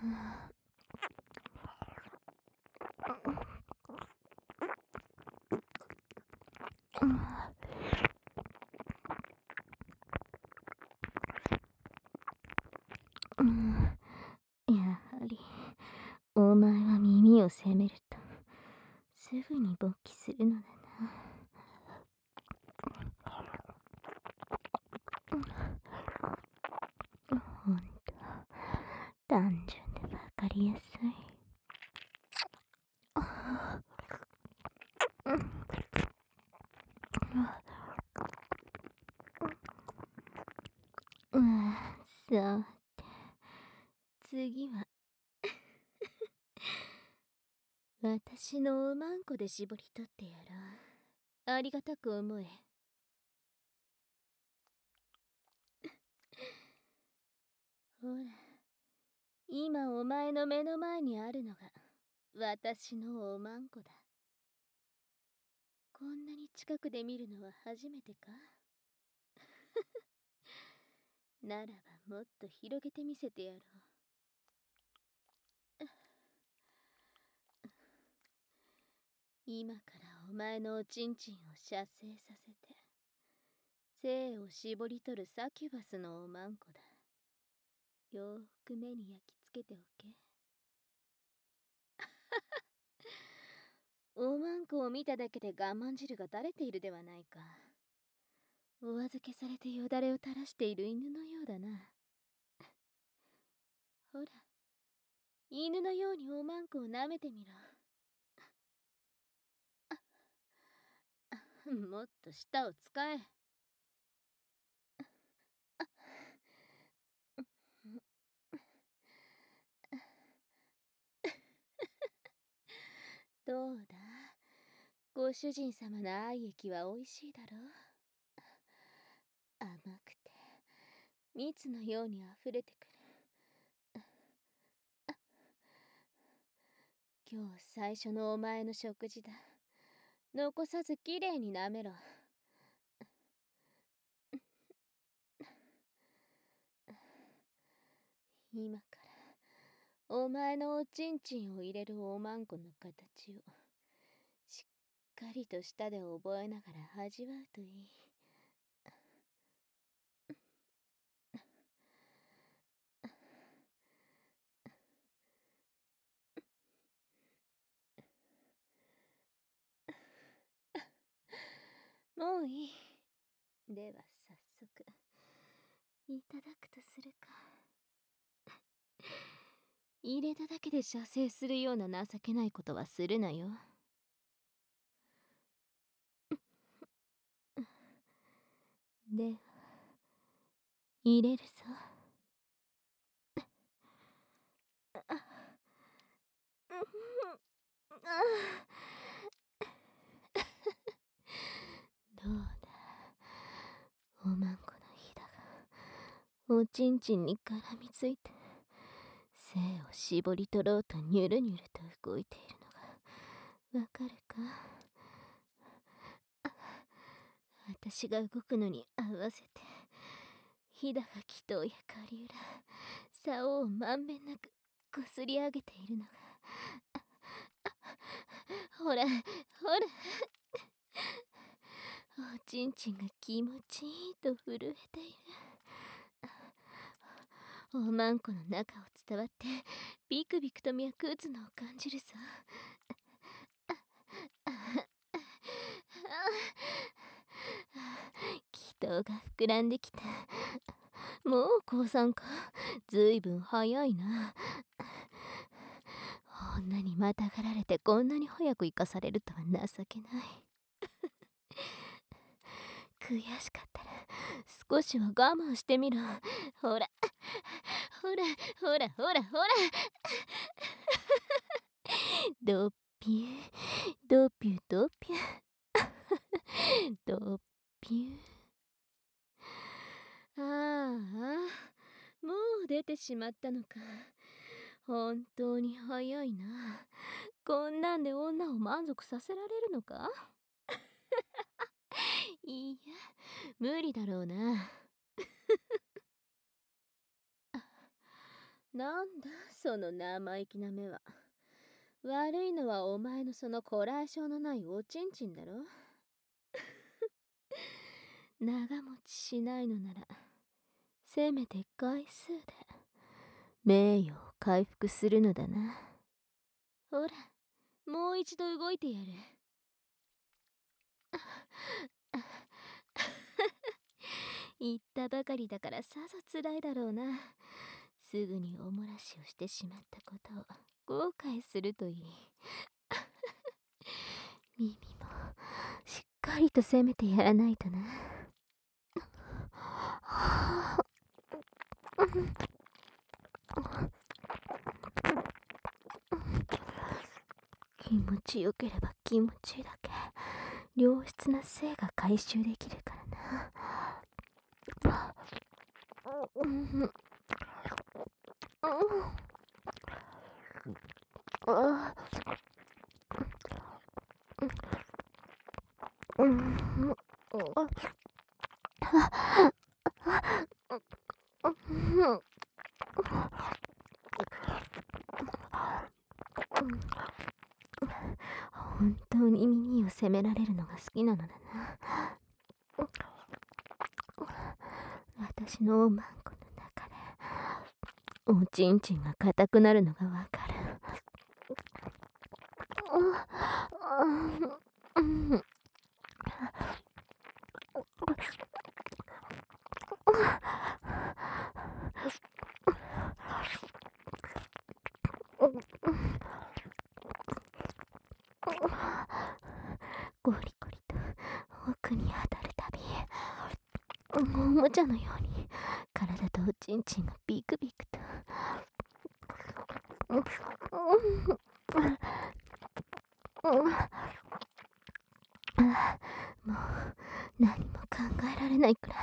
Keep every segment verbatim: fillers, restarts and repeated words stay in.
うん、やはりお前は耳を責めるとすぐに勃起するのだな。ほんと単純でわかりやすい。うん、さて次は私のおまんこで絞り取ってやろう。ありがたく思え。ほら、今お前の目の前にあるのが私のおまんこだ。こんなに近くで見るのは初めてか？ならばもっと広げてみせてやろう。今からお前のおちんちんを射精させて精を絞り取るサキュバスのおまんこだ。よーく目に焼き付けておけ。おまんこを見ただけで我慢汁が垂れているではないか。お預けされてよだれを垂らしている犬のようだな。ほら、犬のようにおまんこを舐めてみろ。もっと舌を使え。どうだ、ご主人様の愛液はおいしいだろう。甘くて蜜のようにあふれてくる。今日最初のお前の食事だ。残さずきれいに舐めろ。今からお前のおちんちんを入れるおまんこの形をしっかりと舌で覚えながら味わうといい。もういい。では早速いただくとするか。入れただけで射精するような情けないことはするなよ。では入れるぞ。どうだ、おまんこのひだがおちんちんに絡みついて精を絞り取ろうとニュルニュルと動いているのがわかるか？私が動くのに合わせてひだが祈祷や狩り裏竿をまんべんなくこすり上げているのがほらほらおちんちんが気持ちいいと震えている。おまんこの中を伝わってビクビクと脈打つのを感じるさ。祈祷が膨らんできた。もう降参か。ずいぶん早いな。女にまたがられてこんなに早く生かされるとは情けない。悔しかったら少しは我慢してみろ。ほらほらほらほらほらドッピュードピュードピュードッピュー。ああ、もう出てしまったのか。本当に早いな。こんなんで女を満足させられるのか？いいや、無理だろうな。 なんだその生意気な目は。悪いのはお前のそのこらえ性のないおちんちんだろ。長持ちしないのならせめて回数で名誉を回復するのだな。ほら、もう一度動いてやる。言ったばかりだからさぞつらいだろうな。すぐにおもらしをしてしまったことを後悔するといい。耳もしっかりと攻めてやらないとな。気持ちよければ気持ちだけ良質な性が回収できるからな。うん本当に耳を責められるのが好きなのだな。私のおまんこの中でおちんちんが硬くなるのがわかる。ゴリゴリと奥に当たるたびおもちゃのように体とおちんちんがビクビクと。もう何も考えられないくらい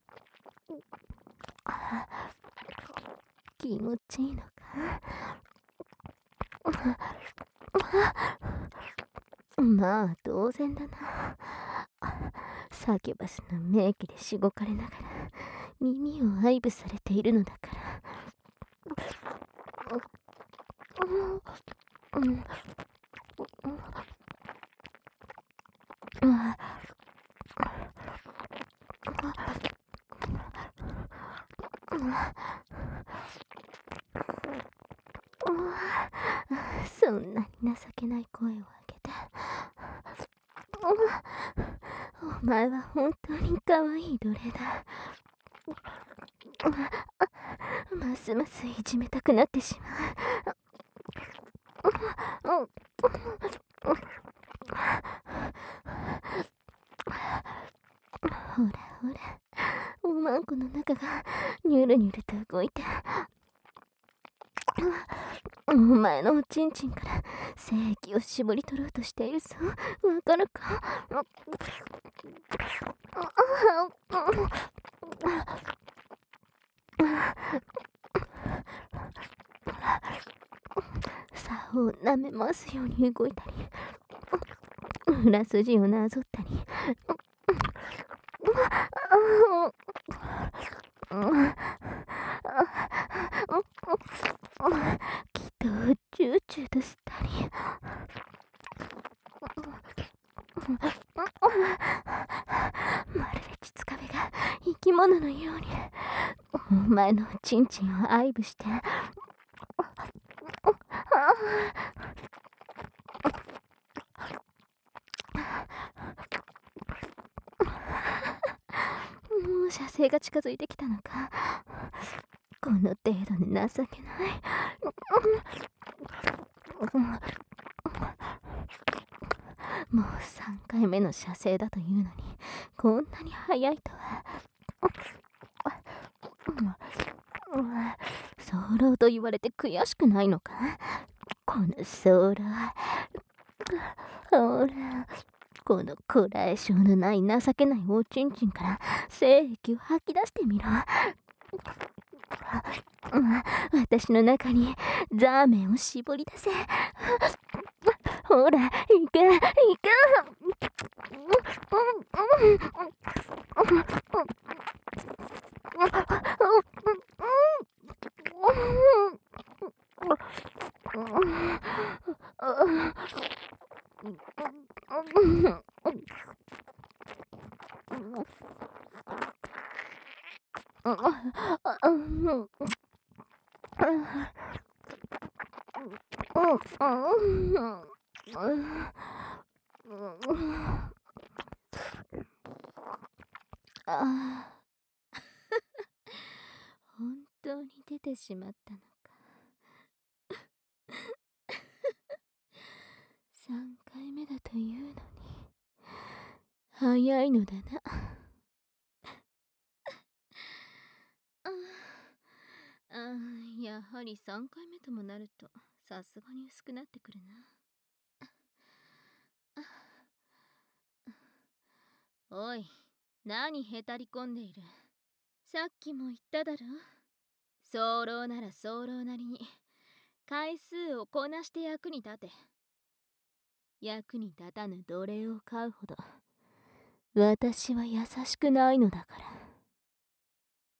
気持ちいいのか。まあ当然だな。サキュバスの名器でしごかれながら耳を愛撫されているのだから。そんなに情けない声を上げて。お前は本当に可愛い奴隷だ。ますますいじめたくなってしまう。ほらほら、おまんこの中がニュルニュルと動いて、お前のおちんちんから精液を絞り取ろうとしているぞ。わかるか？竿を舐め回すように動いたり、裏筋をなぞったり。気をチューチューと吸ったり。まるで膣壁が生き物のようにお前のチンチンを愛撫して。もう射精が近づいてきたのか。この程度で情けない。もうさんかいめの射精だというのにこんなに早いとは。早漏と言われて悔しくないのか。この早漏。ほら、このこらえ性のない情けないおちんちんから精液を吐き出してみろ。私の中にザーメンを絞り出せ。ほら、いけ、いけ。 あ、本当に出てしまったのか。さんかいめだというのに早いのだな。ああ、やはりさんかいめともなるとさすがに薄くなってくるな。おい、何へたり込んでいる。さっきも言っただろ。早漏なら早漏なりに回数をこなして役に立て。役に立たぬ奴隷を飼うほど私は優しくないのだから。